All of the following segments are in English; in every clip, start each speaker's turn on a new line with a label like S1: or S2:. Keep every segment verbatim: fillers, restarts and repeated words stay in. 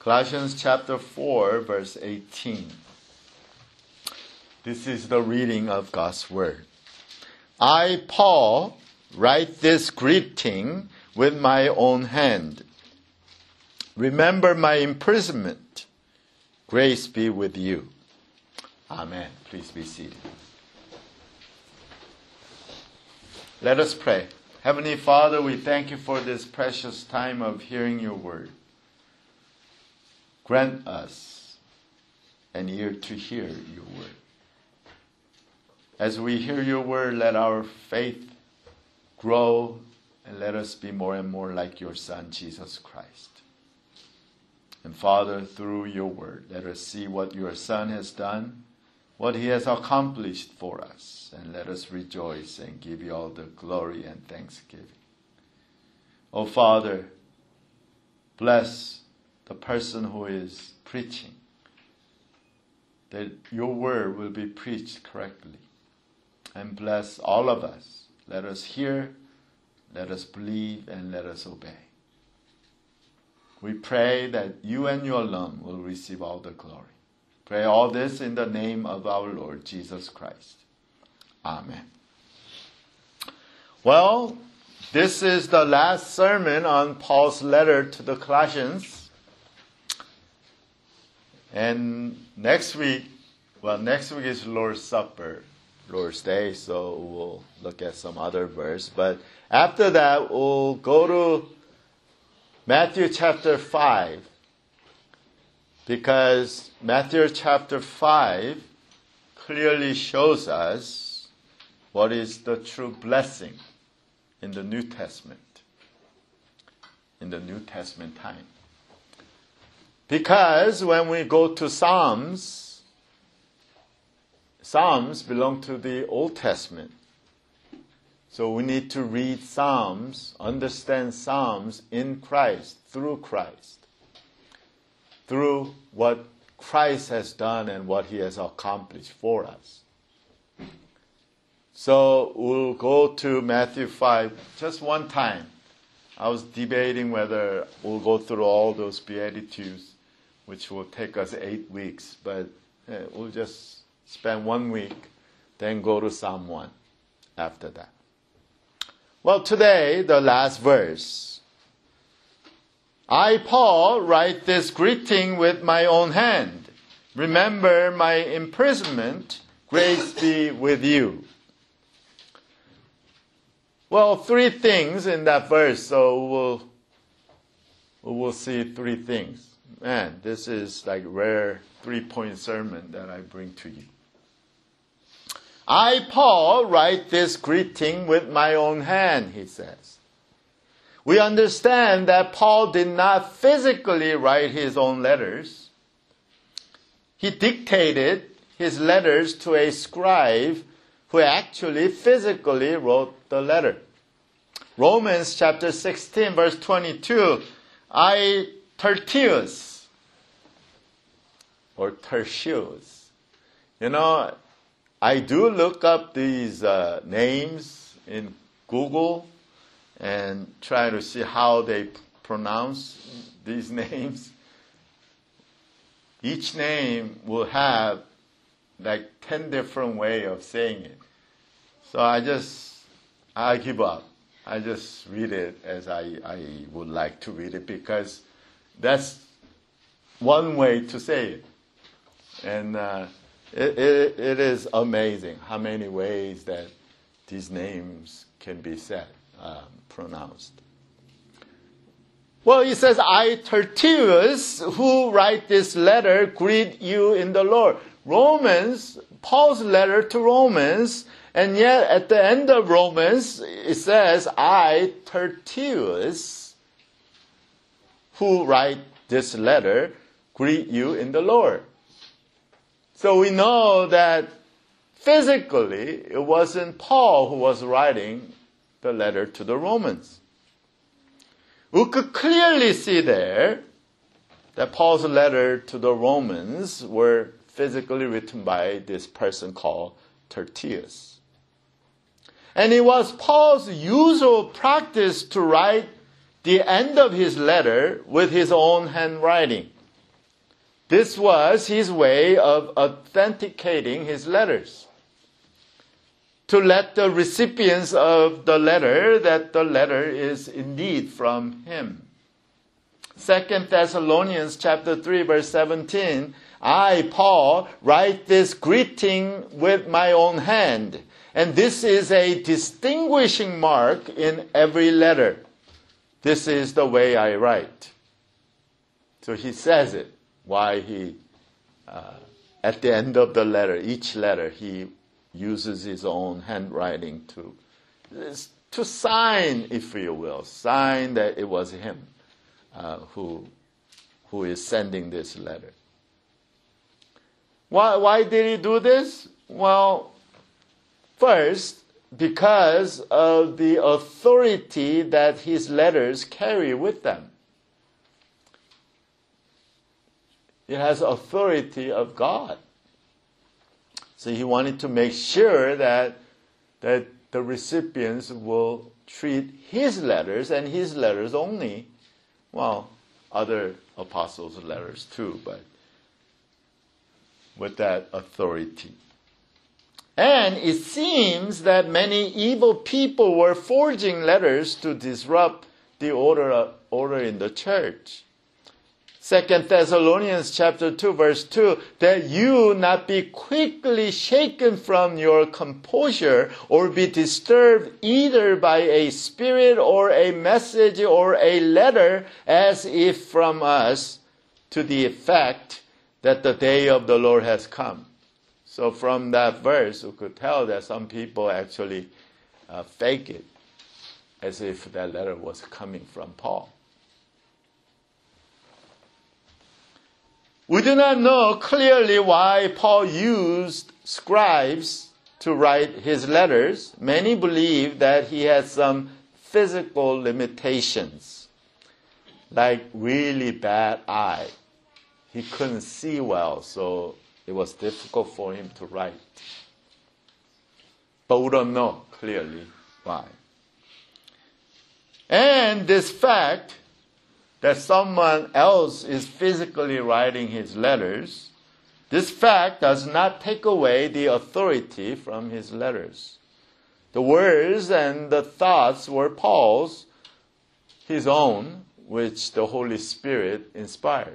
S1: Colossians chapter four, verse eighteen. This is the reading of God's Word. I, Paul, write this greeting with my own hand. Remember my imprisonment. Grace be with you. Amen. Please be seated. Let us pray. Heavenly Father, we thank you for this precious time of hearing your word. Grant us an ear to hear your word. As we hear your word, let our faith grow and let us be more and more like your Son, Jesus Christ. And Father, through your word, let us see what your Son has done, what he has accomplished for us, and let us rejoice and give you all the glory and thanksgiving. Oh Father, bless the person who is preaching, that your word will be preached correctly. And bless all of us. Let us hear, let us believe, and let us obey. We pray that you and you alone will receive all the glory. Pray all this in the name of our Lord Jesus Christ. Amen. Well, this is the last sermon on Paul's letter to the Colossians. And next week, well, next week is Lord's Supper, Lord's Day, so we'll look at some other verse. But after that, we'll go to Matthew chapter five, because Matthew chapter five clearly shows us what is the true blessing in the New Testament, in the New Testament time. Because when we go to Psalms, Psalms belong to the Old Testament. So we need to read Psalms, understand Psalms in Christ, through Christ, through what Christ has done and what he has accomplished for us. So we'll go to Matthew five just one time. I was debating whether we'll go through all those Beatitudes, which will take us eight weeks, but uh, we'll just spend one week, then go to Psalm one after that. Well, today, the last verse. I, Paul, write this greeting with my own hand. Remember my imprisonment. Grace be with you. Well, three things in that verse, so we'll, we'll see three things. Man, this is like rare three-point sermon that I bring to you. I, Paul, write this greeting with my own hand, he says. We understand that Paul did not physically write his own letters. He dictated his letters to a scribe who actually physically wrote the letter. Romans chapter sixteen, verse twenty-two, I, Tertius, or Tertius. You know, I do look up these uh, names in Google and try to see how they pronounce these names. Each name will have like ten different ways of saying it. So I just, I give up. I just read it as I, I would like to read it, because that's one way to say it. And uh, it, it, it is amazing how many ways that these names can be said, um, pronounced. Well, he says, I, Tertius, who write this letter, greet you in the Lord. Romans, Paul's letter to Romans, and yet at the end of Romans, it says, I, Tertius, who write this letter, greet you in the Lord. So we know that physically, it wasn't Paul who was writing the letter to the Romans. We could clearly see there that Paul's letter to the Romans were physically written by this person called Tertius. And it was Paul's usual practice to write the end of his letter with his own handwriting. This was his way of authenticating his letters, to let the recipients of the letter that the letter is indeed from him. Second Thessalonians chapter three, verse seventeen, I, Paul, write this greeting with my own hand, and this is a distinguishing mark in every letter. This is the way I write. So he says it, why he, uh, at the end of the letter, each letter, he uses his own handwriting to, to sign, if you will, sign that it was him uh, who, who is sending this letter. Why, why did he do this? Well, first, because of the authority that his letters carry with them. It has authority of God. So he wanted to make sure that, that the recipients will treat his letters and his letters only, well, other apostles' letters too, but with that authority. And it seems that many evil people were forging letters to disrupt the order, order in the church. Second Thessalonians chapter two, verse two, that you not be quickly shaken from your composure or be disturbed either by a spirit or a message or a letter as if from us, to the effect that the day of the Lord has come. So from that verse, we could tell that some people actually uh, fake it as if that letter was coming from Paul. We do not know clearly why Paul used scribes to write his letters. Many believe that he had some physical limitations, like really bad eye. He couldn't see well, so it was difficult for him to write. But we don't know clearly why. And this fact that someone else is physically writing his letters, this fact does not take away the authority from his letters. The words and the thoughts were Paul's, his own, which the Holy Spirit inspired.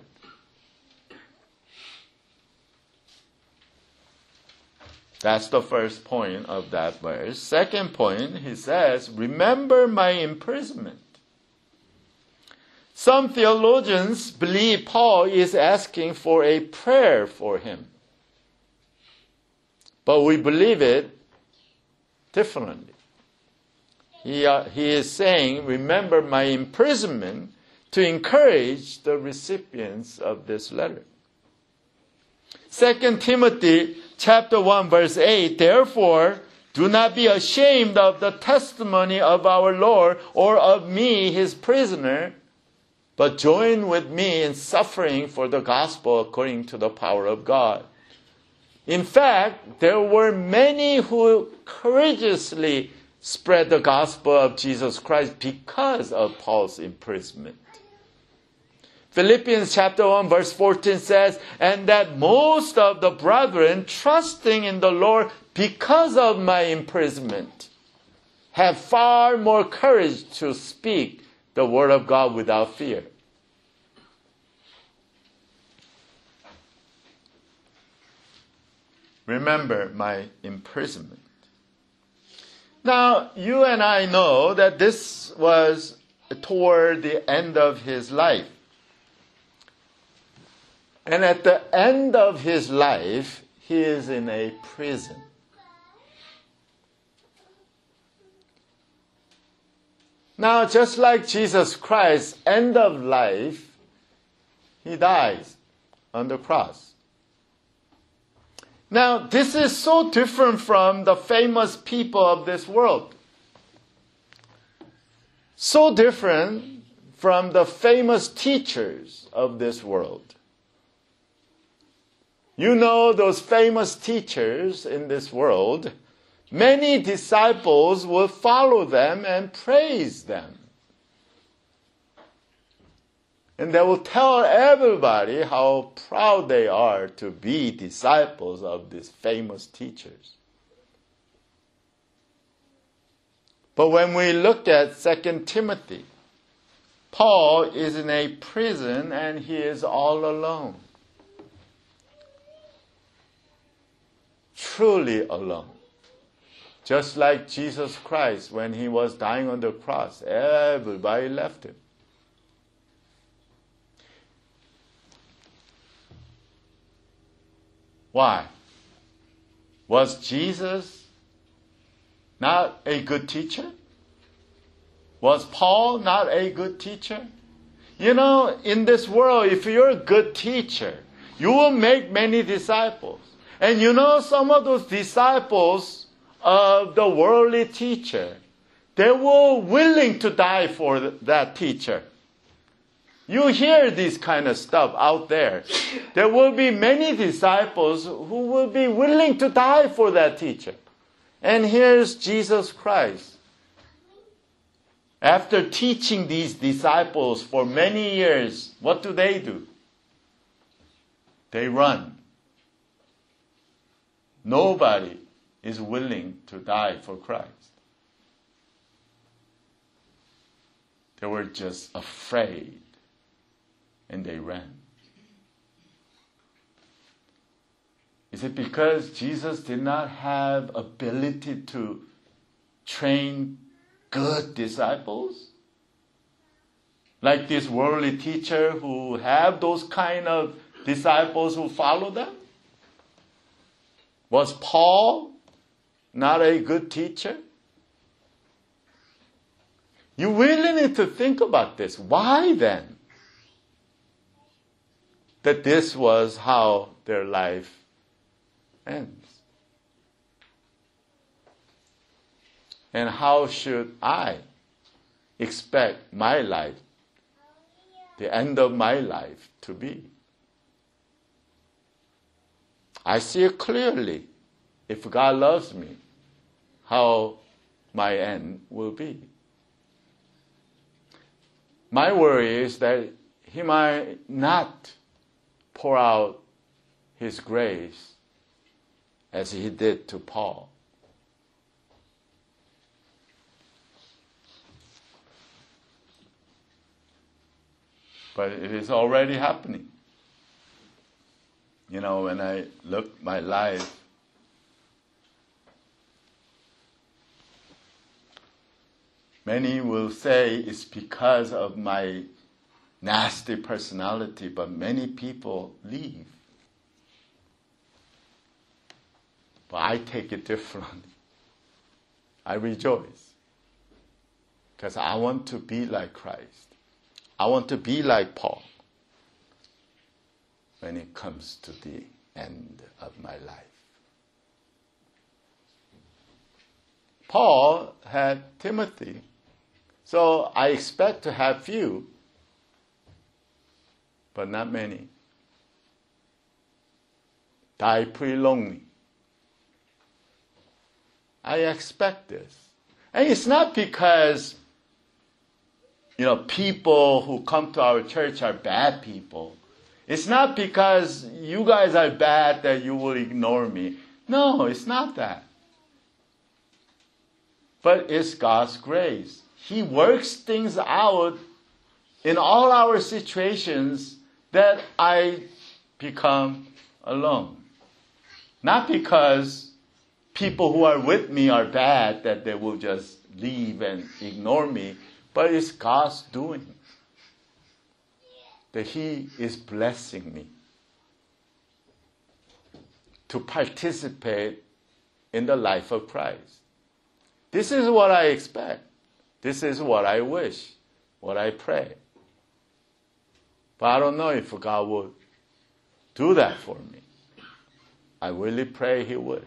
S1: That's the first point of that verse. Second point, he says, remember my imprisonment. Some theologians believe Paul is asking for a prayer for him. But we believe it differently. He, uh, he is saying, remember my imprisonment, to encourage the recipients of this letter. Second Timothy chapter one, verse eight, therefore, do not be ashamed of the testimony of our Lord or of me, his prisoner, but join with me in suffering for the gospel according to the power of God. In fact, there were many who courageously spread the gospel of Jesus Christ because of Paul's imprisonment. Philippians chapter one, verse fourteen says, and that most of the brethren, trusting in the Lord because of my imprisonment, have far more courage to speak the word of God without fear. Remember my imprisonment. Now, you and I know that this was toward the end of his life. And at the end of his life, he is in a prison. Now, just like Jesus Christ, end of life, he dies on the cross. Now, this is so different from the famous people of this world. So different from the famous teachers of this world. You know those famous teachers in this world, many disciples will follow them and praise them. And they will tell everybody how proud they are to be disciples of these famous teachers. But when we look at Second Timothy, Paul is in a prison and he is all alone. Truly alone. Just like Jesus Christ, when he was dying on the cross, everybody left him. Why? Was Jesus not a good teacher? Was Paul not a good teacher? You know, in this world, if you're a good teacher, you will make many disciples. And you know, some of those disciples of the worldly teacher, they were willing to die for that teacher. You hear this kind of stuff out there. There will be many disciples who will be willing to die for that teacher. And here's Jesus Christ. After teaching these disciples for many years, what do they do? They run. Nobody is willing to die for Christ. They were just afraid. And they ran. Is it because Jesus did not have ability to train good disciples? Like this worldly teacher who have those kind of disciples who follow them? Was Paul not a good teacher? You really need to think about this. Why then? That this was how their life ends. And how should I expect my life, the end of my life, to be? I see it clearly, if God loves me, how my end will be. My worry is that He might not pour out His grace as He did to Paul. But it is already happening. You know, when I look at my life, many will say it's because of my nasty personality, but many people leave. But I take it differently. I rejoice. Because I want to be like Christ. I want to be like Paul when it comes to the end of my life. Paul had Timothy, so I expect to have few, but not many. Die pretty lonely. I expect this. And it's not because, you know, people who come to our church are bad people. It's not because you guys are bad that you will ignore me. No, it's not that. But it's God's grace. He works things out in all our situations that I become alone. Not because people who are with me are bad, that they will just leave and ignore me, but it's God's doing. That He is blessing me to participate in the life of Christ. This is what I expect. This is what I wish, what I pray. But I don't know if God will do that for me. I really pray He would.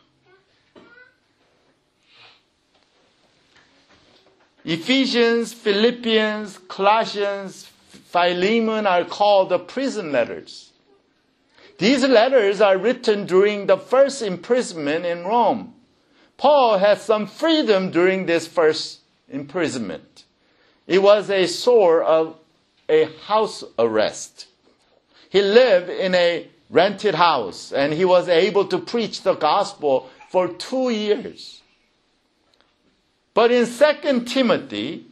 S1: Ephesians, Philippians, Colossians, Philemon are called the prison letters. These letters are written during the first imprisonment in Rome. Paul had some freedom during this first imprisonment. It was a sort of a house arrest. He lived in a rented house, and he was able to preach the gospel for two years. But in Second Timothy,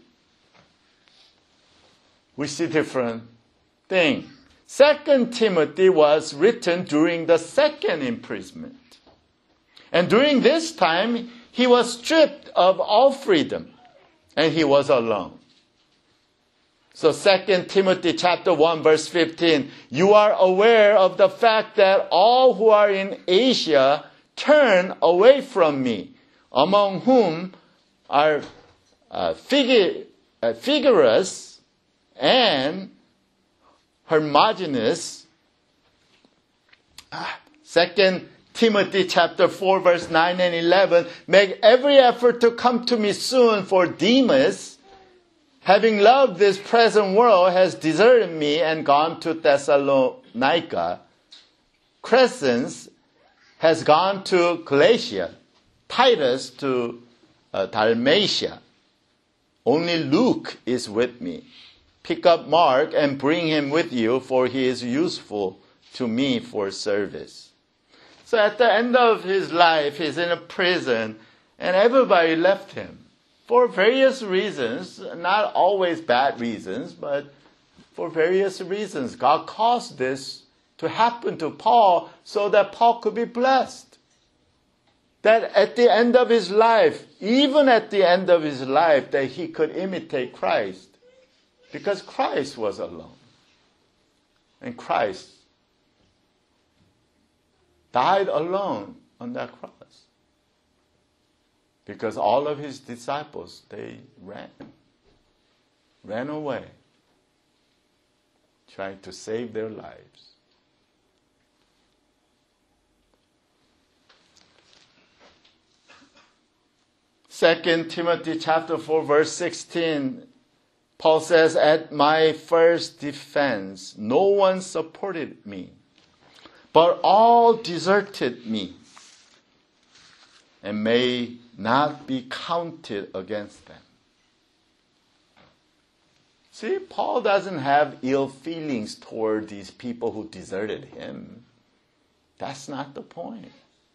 S1: we see different thing. Second Timothy was written during the second imprisonment. And during this time, he was stripped of all freedom, and he was alone. So Second Timothy chapter one, verse fifteen, you are aware of the fact that all who are in Asia turn away from me, among whom are uh, Phig- uh, Phygelus and Hermogenes. Ah, Second Timothy chapter four, verse nine and eleven, make every effort to come to me soon, for Demas, having loved this present world, has deserted me and gone to Thessalonica. Crescens has gone to Galatia, Titus to uh, Dalmatia. Only Luke is with me. Pick up Mark and bring him with you, for he is useful to me for service. So at the end of his life, he's in a prison, and everybody left him for various reasons, not always bad reasons, but for various reasons. God caused this to happen to Paul so that Paul could be blessed. That at the end of his life, even at the end of his life, that he could imitate Christ. Because Christ was alone. And Christ died alone on that cross. Because all of his disciples, they ran. Ran away. Trying to save their lives. Second Timothy chapter four, verse sixteen, Paul says, at my first defense, no one supported me, but all deserted me, and may not be counted against them. See, Paul doesn't have ill feelings toward these people who deserted him. That's not the point.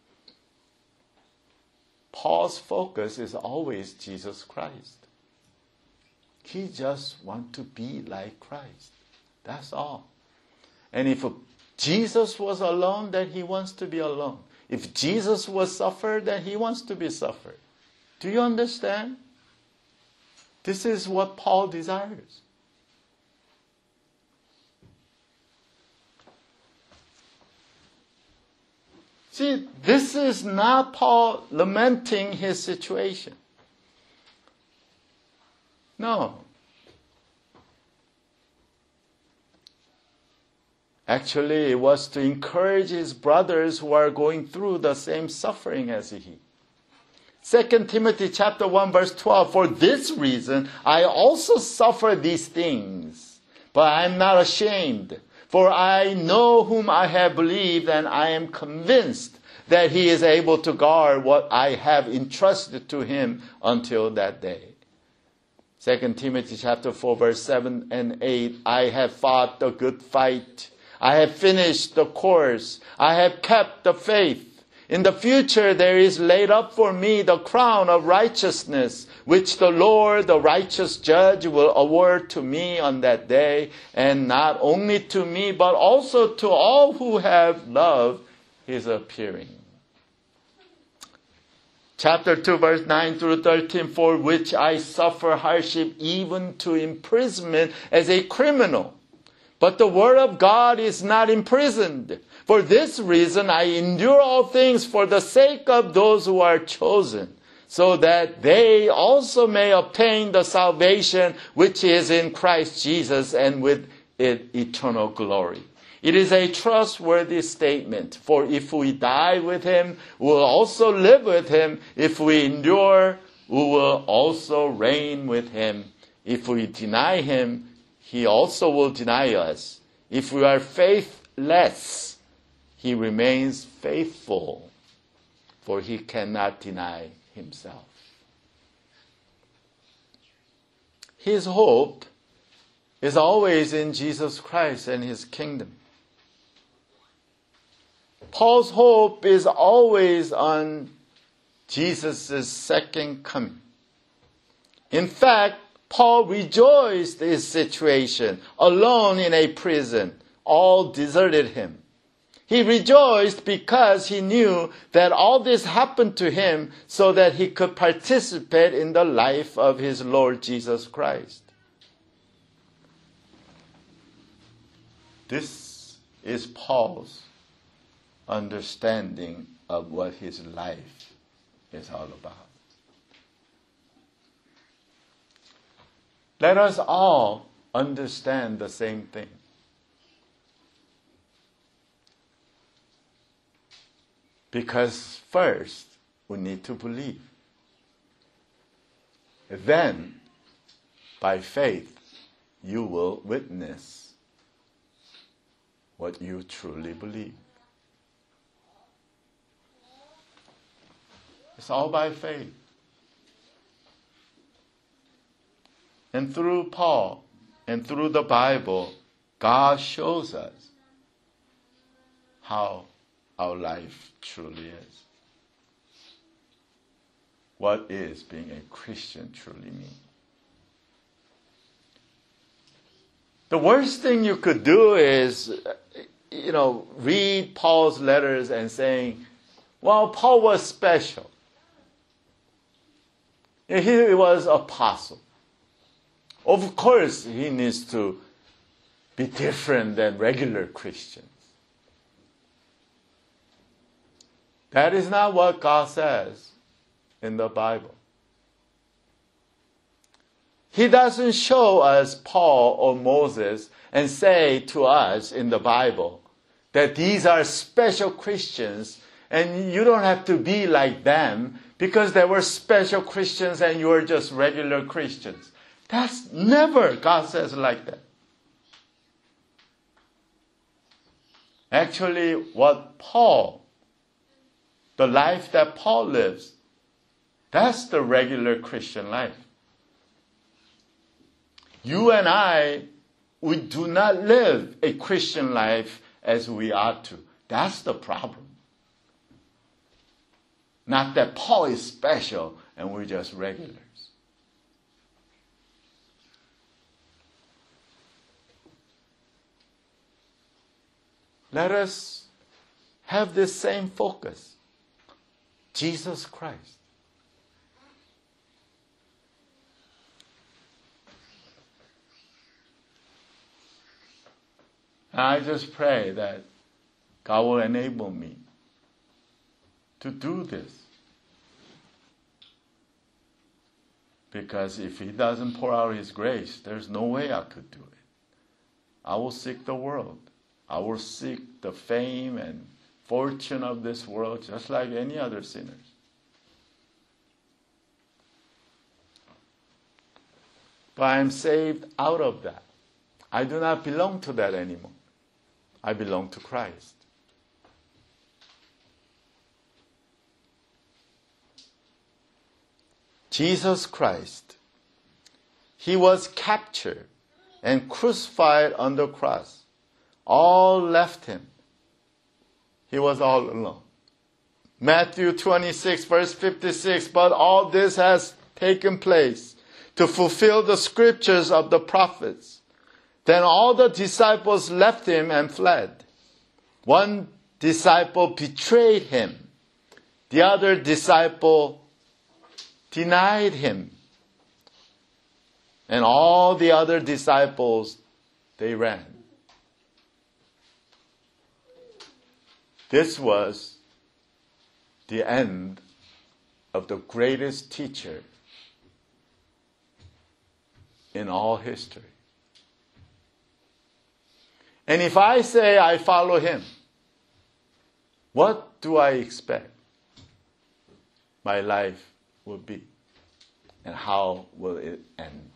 S1: Paul's focus is always Jesus Christ. He just wants to be like Christ. That's all. And if Jesus was alone, then he wants to be alone. If Jesus was suffered, then he wants to be suffered. Do you understand? This is what Paul desires. See, this is not Paul lamenting his situation. No. Actually, it was to encourage his brothers who are going through the same suffering as he. Second Timothy chapter one, verse twelve, for this reason I also suffer these things, but I am not ashamed. For I know whom I have believed, and I am convinced that he is able to guard what I have entrusted to him until that day. Second Timothy chapter four, verse seven and eight, I have fought the good fight. I have finished the course. I have kept the faith. In the future there is laid up for me the crown of righteousness, which the Lord, the righteous judge, will award to me on that day, and not only to me, but also to all who have loved his appearing. Chapter two, verse nine through thirteen, for which I suffer hardship, even to imprisonment as a criminal. But the word of God is not imprisoned. For this reason I endure all things for the sake of those who are chosen, so that they also may obtain the salvation which is in Christ Jesus, and with it eternal glory. It is a trustworthy statement, for if we die with him, we will also live with him. If we endure, we will also reign with him. If we deny him, he also will deny us. If we are faithless, he remains faithful, for he cannot deny himself. His hope is always in Jesus Christ and His kingdom. Paul's hope is always on Jesus' second coming. In fact, Paul rejoiced in his situation, alone in a prison. All deserted him. He rejoiced because he knew that all this happened to him so that he could participate in the life of his Lord Jesus Christ. This is Paul's understanding of what his life is all about. Let us all understand the same thing. Because first, we need to believe. Then, by faith, you will witness what you truly believe. It's all by faith. And through Paul and through the Bible, God shows us how our life truly is. What is being a Christian truly mean? The worst thing you could do is, you know, read Paul's letters and saying, well, Paul was special. He was apostle. Of course, he needs to be different than regular Christians. That is not what God says in the Bible. He doesn't show us Paul or Moses and say to us in the Bible that these are special Christians and you don't have to be like them because they were special Christians and you are just regular Christians. That's never God says like that. Actually, what Paul, the life that Paul lives, that's the regular Christian life. You and I, we do not live a Christian life as we ought to. That's the problem. Not that Paul is special and we're just regulars. Let us have this same focus. Jesus Christ. And I just pray that God will enable me to do this. Because if He doesn't pour out His grace, there's no way I could do it. I will seek the world. I will seek the fame and fortune of this world just like any other sinners. But I am saved out of that. I do not belong to that anymore. I belong to Christ. Jesus Christ, He was captured and crucified on the cross. All left Him. He was all alone. Matthew twenty-six, verse fifty-six, but all this has taken place to fulfill the scriptures of the prophets. Then all the disciples left Him and fled. One disciple betrayed Him. The other disciple denied Him. And all the other disciples, they ran. This was the end of the greatest teacher in all history. And if I say I follow Him, what do I expect my life will be? And how will it end?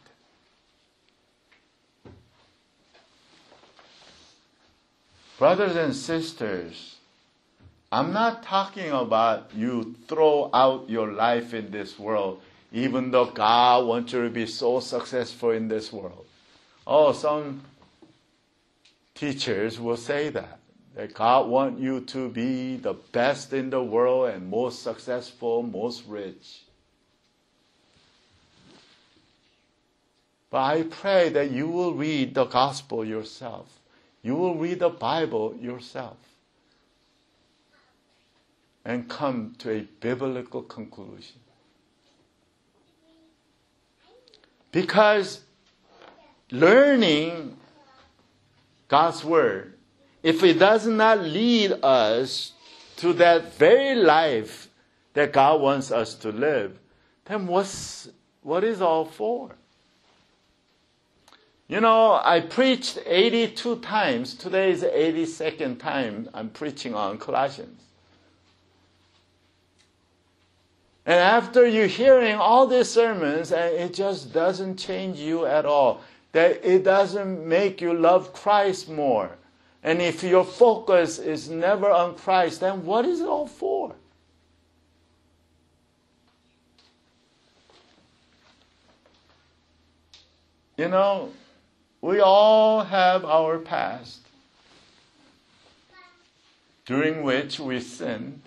S1: Brothers and sisters, I'm not talking about you throw out your life in this world, even though God wants you to be so successful in this world. Oh, some teachers will say that. That God wants you to be the best in the world and most successful, most rich. But I pray that you will read the gospel yourself. You will read the Bible yourself. And come to a biblical conclusion. Because learning God's Word, if it does not lead us to that very life that God wants us to live, then what's, what is all for? You know, I preached eighty-two times. Today is the eighty-second time I'm preaching on Colossians. And after you're hearing all these sermons, and it just doesn't change you at all, that it doesn't make you love Christ more. And if your focus is never on Christ, then what is it all for? You know, we all have our past during which we sinned.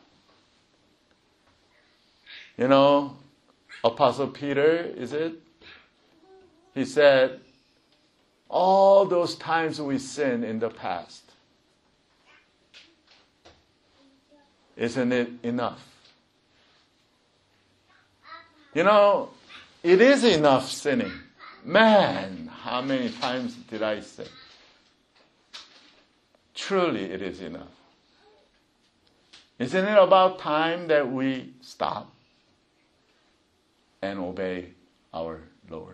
S1: You know, Apostle Peter, is it? He said, all those times we sinned in the past, isn't it enough? You know, it is enough sinning. Man, how many times did I say? Truly, it is enough. Isn't it about time that we stop and obey our Lord?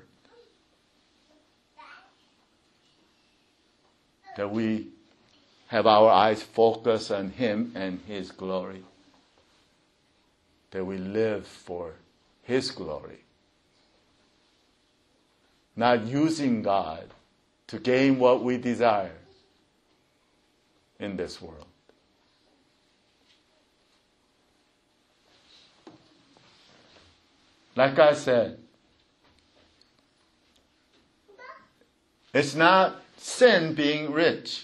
S1: That we have our eyes focused on Him and His glory. That we live for His glory. Not using God to gain what we desire in this world. Like I said, it's not sin being rich.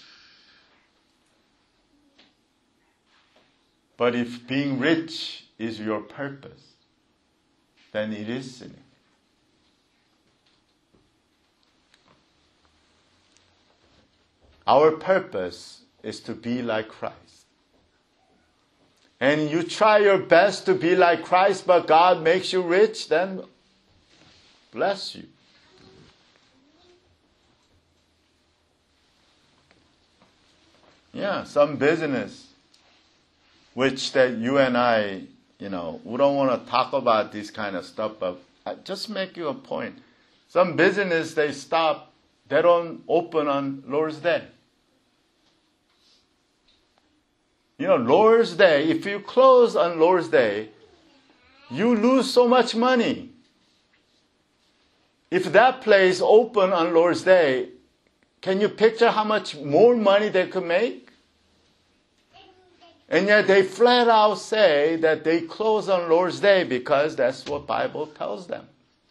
S1: But if being rich is your purpose, then it is sinning. Our purpose is to be like Christ. And you try your best to be like Christ, but God makes you rich, then bless you. Yeah, some business, which that you and I, you know, we don't want to talk about this kind of stuff, but I just make you a point. Some business, they stop, they don't open on Lord's Day. You know, Lord's Day, if you close on Lord's Day, you lose so much money. If that place open on Lord's Day, can you picture how much more money they could make? And yet they flat out say that they close on Lord's Day because that's what Bible tells them.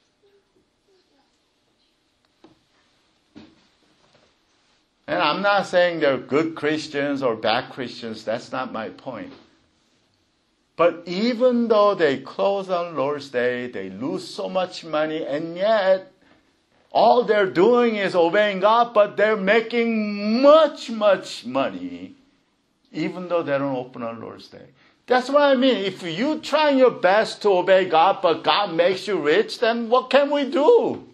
S1: And I'm not saying they're good Christians or bad Christians. That's not my point. But even though they close on Lord's Day, they lose so much money, and yet all they're doing is obeying God, but they're making much, much money, even though they don't open on Lord's Day. That's what I mean. If you try your best to obey God, but God makes you rich, then what can we do?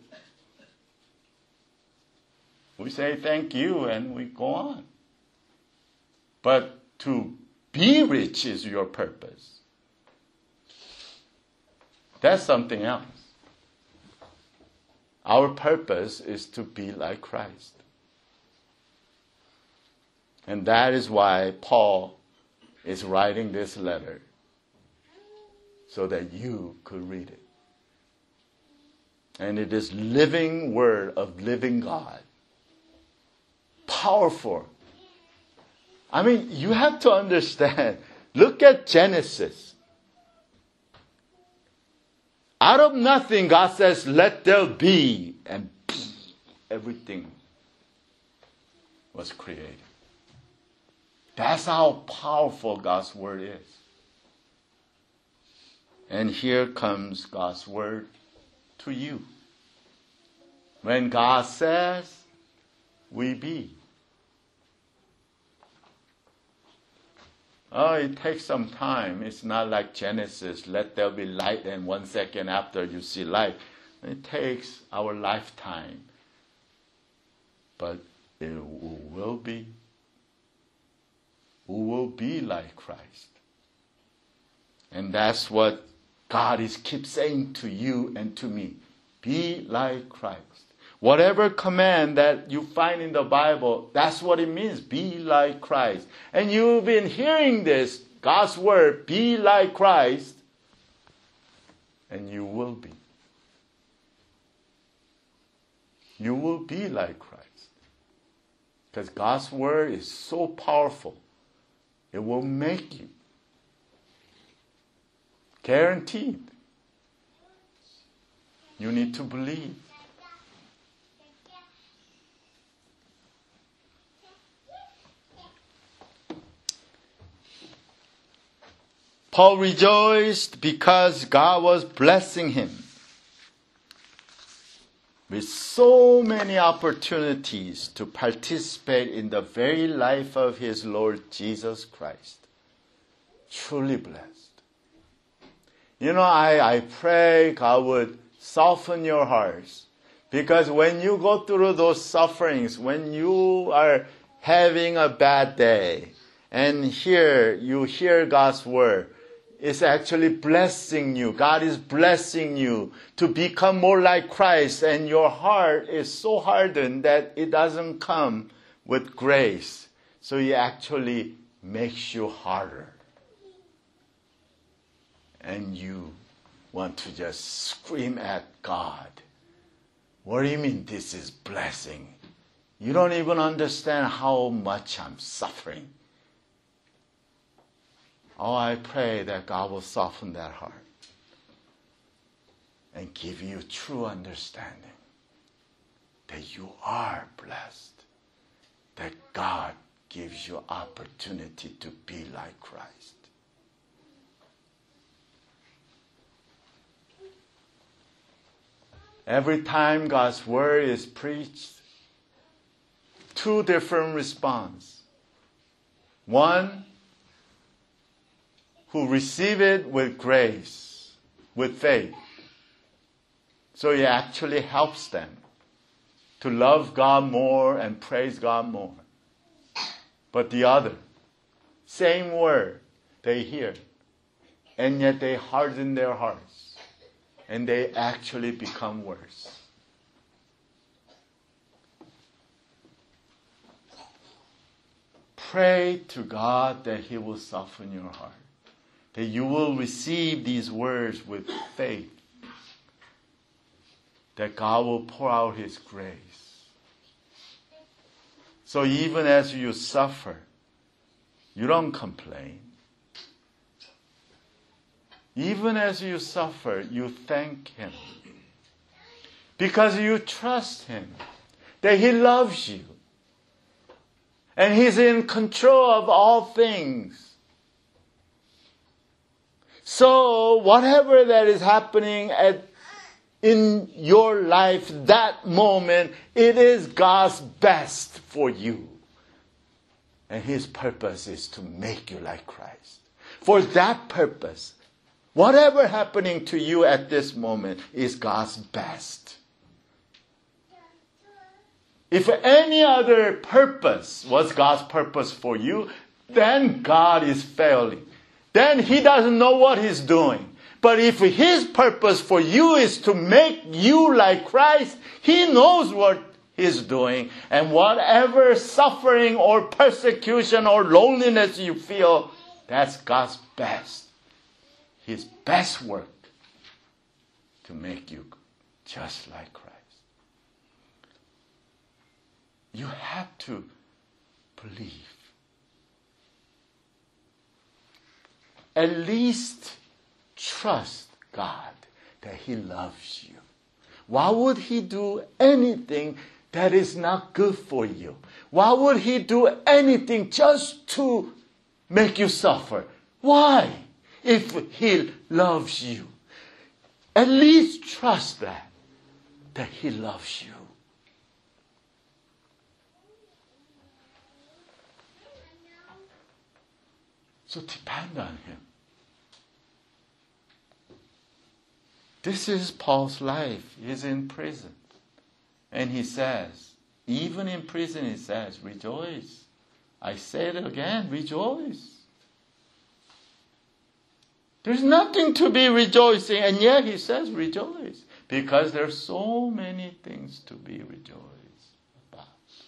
S1: We say thank you and we go on. But to be rich is your purpose. That's something else. Our purpose is to be like Christ. And that is why Paul is writing this letter, so that you could read it. And it is living word of living God. Powerful. I mean, you have to understand. Look at Genesis. Out of nothing, God says, let there be. And everything was created. That's how powerful God's Word is. And here comes God's Word to you. When God says, we be. Oh, it takes some time. It's not like Genesis, let there be light, and one second after you see light. It takes our lifetime. But it will be. We will be like Christ. And that's what God is keep saying to you and to me. Be like Christ. Whatever command that you find in the Bible, that's what it means. Be like Christ. And you've been hearing this, God's word, be like Christ, and you will be. You will be like Christ. Because God's word is so powerful. It will make you. Guaranteed. You need to believe. Paul rejoiced because God was blessing him with so many opportunities to participate in the very life of his Lord Jesus Christ. Truly blessed. You know, I, I pray God would soften your hearts. Because when you go through those sufferings, when you are having a bad day, and here you hear God's word, it's actually blessing you. God is blessing you to become more like Christ, and your heart is so hardened that it doesn't come with grace. So it actually makes you harder. And you want to just scream at God. What do you mean this is blessing? You don't even understand how much I'm suffering. Oh, I pray that God will soften that heart and give you true understanding that you are blessed, that God gives you opportunity to be like Christ. Every time God's word is preached, two different responses. One, who receive it with grace, with faith. So it actually helps them to love God more and praise God more. But the other, same word they hear, and yet they harden their hearts, and they actually become worse. Pray to God that He will soften your heart, that you will receive these words with faith, that God will pour out His grace. So even as you suffer, you don't complain. Even as you suffer, you thank Him. Because you trust Him, that He loves you. And He's in control of all things. So whatever that is happening at, in your life, that moment, it is God's best for you. And His purpose is to make you like Christ. For that purpose, whatever happening to you at this moment is God's best. If any other purpose was God's purpose for you, then God is failing. Then He doesn't know what He's doing. But if His purpose for you is to make you like Christ, He knows what He's doing. And whatever suffering or persecution or loneliness you feel, that's God's best. His best work to make you just like Christ. You have to believe. At least trust God that He loves you. Why would He do anything that is not good for you? Why would he do anything just to make you suffer? Why? If he loves you, at least trust that, that he loves you. So depend on him. This is Paul's life. He's in prison. And he says, even in prison he says, rejoice. I say it again, rejoice. There's nothing to be rejoicing, and yet he says rejoice. Because there's so many things to be rejoiced about.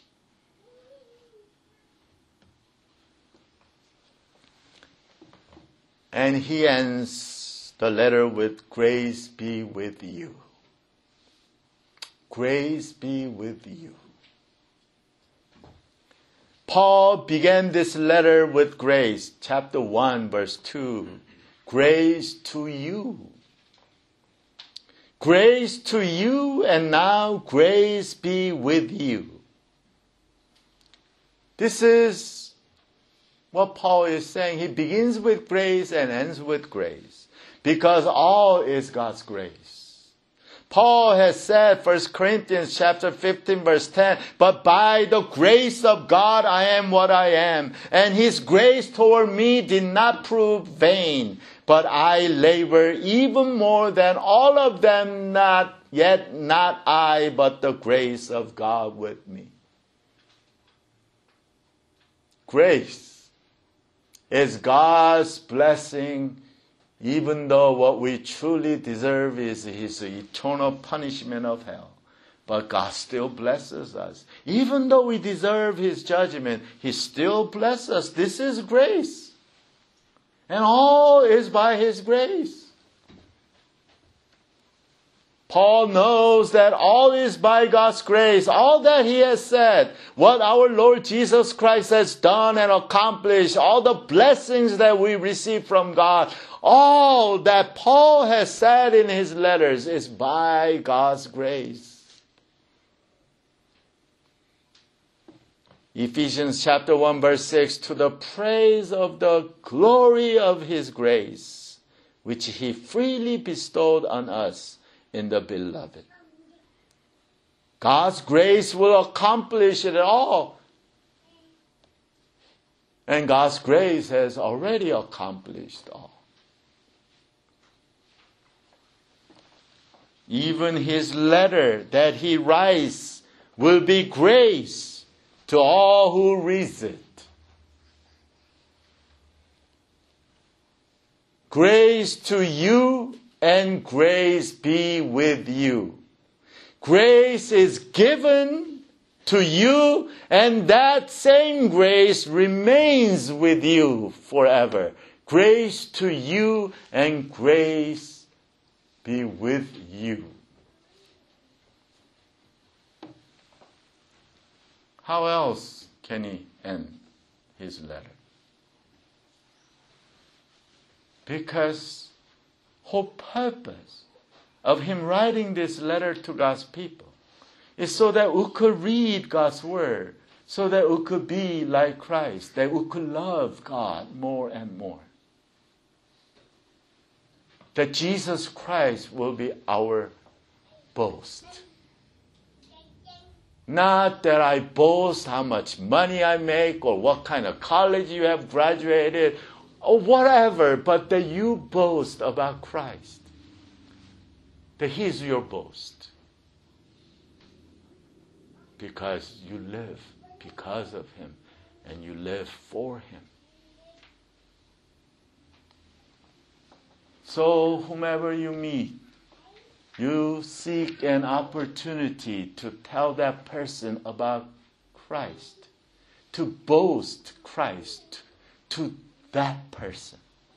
S1: And he ends the letter with, grace be with you. Grace be with you. Paul began this letter with grace. Chapter one, verse two. Grace to you. Grace to you, and now grace be with you. This is what Paul is saying. He begins with grace and ends with grace. Because all is God's grace. Paul has said, First Corinthians chapter fifteen, verse ten, but by the grace of God I am what I am, and his grace toward me did not prove vain, but I labor even more than all of them, not yet not I, but the grace of God with me. Grace is God's blessing, even though what we truly deserve is his eternal punishment of hell. But God still blesses us. Even though we deserve his judgment, he still blesses us. This is grace. And all is by his grace. Paul knows that all is by God's grace. All that he has said, what our Lord Jesus Christ has done and accomplished, all the blessings that we receive from God, all that Paul has said in his letters is by God's grace. Ephesians chapter one, verse six, to the praise of the glory of his grace, which he freely bestowed on us in the beloved. God's grace will accomplish it all. And God's grace has already accomplished all. Even his letter that he writes will be grace to all who reads it. Grace to you and grace be with you. Grace is given to you, and that same grace remains with you forever. Grace to you and grace be with you. How else can he end his letter? Because whole purpose of him writing this letter to God's people is so that we could read God's word, so that we could be like Christ, that we could love God more and more. That Jesus Christ will be our boast. Not that I boast how much money I make or what kind of college you have graduated or whatever, but that you boast about Christ. That he's your boast. Because you live because of him and you live for him. So whomever you meet, you seek an opportunity to tell that person about Christ, to boast Christ to that person.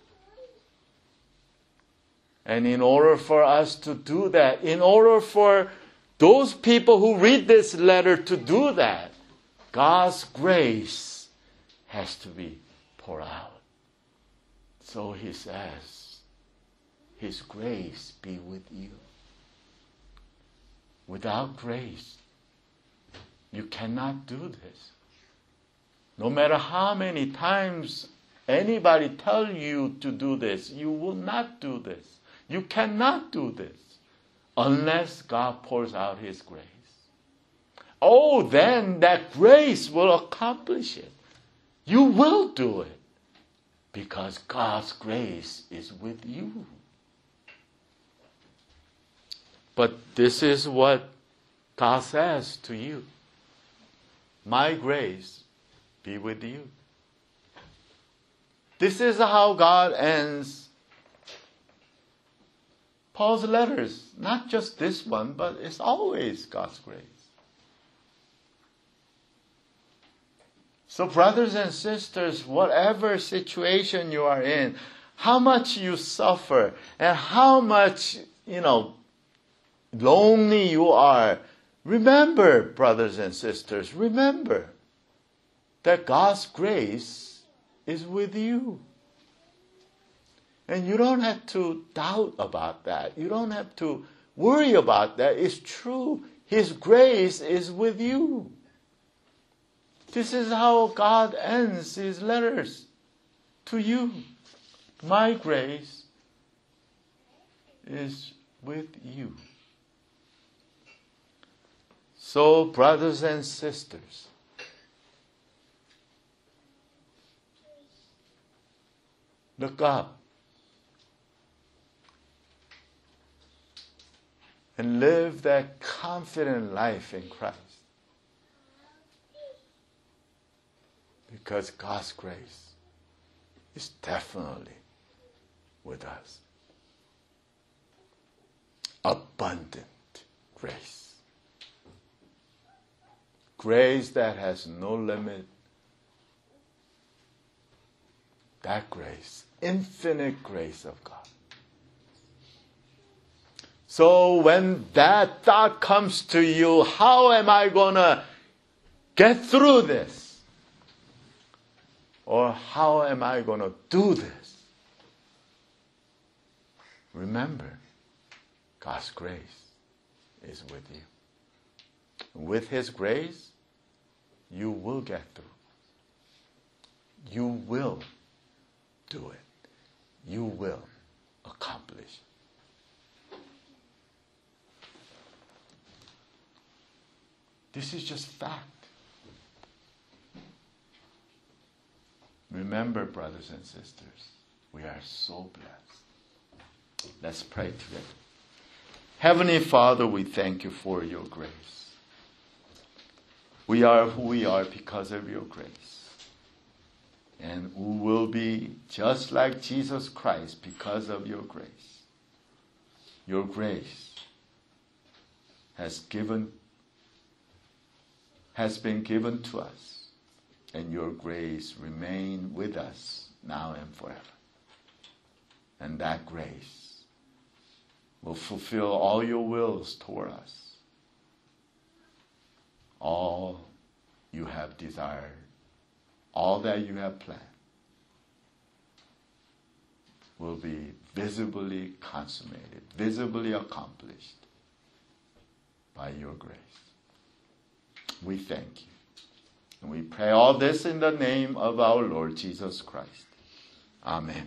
S1: And in order for us to do that, in order for those people who read this letter to do that, God's grace has to be poured out. So he says, his grace be with you. Without grace, You cannot do this. No matter how many times anybody tell you to do this, you will not do this. You cannot do this unless God pours out His grace. Oh, then that grace will accomplish it. You will do it because God's grace is with you. But this is what God says to you. My grace be with you. This is how God ends Paul's letters. Not just this one, but it's always God's grace. So brothers and sisters, whatever situation you are in, how much you suffer, and how much, you know, lonely you are, remember, brothers and sisters, remember that God's grace is with you. And you don't have to doubt about that. You don't have to worry about that. It's true. His grace is with you. This is how God ends His letters to you. My grace is with you. So, brothers and sisters, look up and live that confident life in Christ. Because God's grace is definitely with us. Abundant grace. Grace that has no limit. That grace, infinite grace of God. So when that thought comes to you, how am I going to get through this? Or how am I going to do this? Remember, God's grace is with you. With His grace, you will get through. You will do it. You will accomplish. This is just fact. Remember, brothers and sisters, we are so blessed. Let's pray together. Heavenly Father, we thank you for your grace. We are who we are because of your grace. And we will be just like Jesus Christ because of your grace. Your grace has given, has been given to us. And your grace remain with us now and forever. And that grace will fulfill all your wills toward us. All you have desired, all that you have planned, will be visibly consummated, visibly accomplished by your grace. We thank you. And we pray all this in the name of our Lord Jesus Christ. Amen.